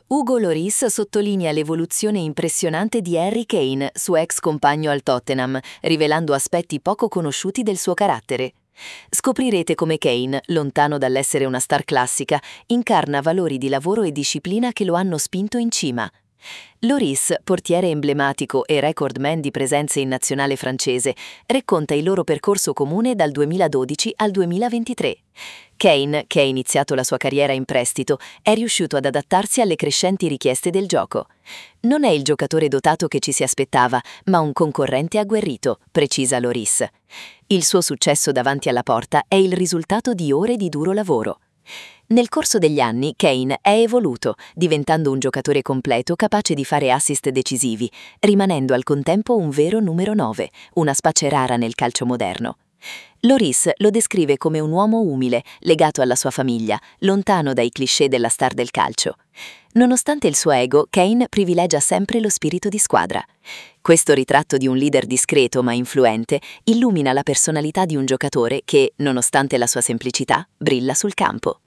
Hugo Lloris sottolinea l'evoluzione impressionante di Harry Kane, suo ex compagno al Tottenham, rivelando aspetti poco conosciuti del suo carattere. Scoprirete come Kane, lontano dall'essere una star classica, incarna valori di lavoro e disciplina che lo hanno spinto in cima. Lloris, portiere emblematico e recordman di presenze in nazionale francese, racconta il loro percorso comune dal 2012 al 2023. Kane, che ha iniziato la sua carriera in prestito, è riuscito ad adattarsi alle crescenti richieste del gioco. Non è il giocatore dotato che ci si aspettava, ma un concorrente agguerrito, precisa Lloris. Il suo successo davanti alla porta è il risultato di ore di duro lavoro. Nel corso degli anni Kane è evoluto, diventando un giocatore completo capace di fare assist decisivi, rimanendo al contempo un vero numero 9, una specie rara nel calcio moderno. Lloris lo descrive come un uomo umile, legato alla sua famiglia, lontano dai cliché della star del calcio. Nonostante il suo ego, Kane privilegia sempre lo spirito di squadra. Questo ritratto di un leader discreto ma influente illumina la personalità di un giocatore che, nonostante la sua semplicità, brilla sul campo.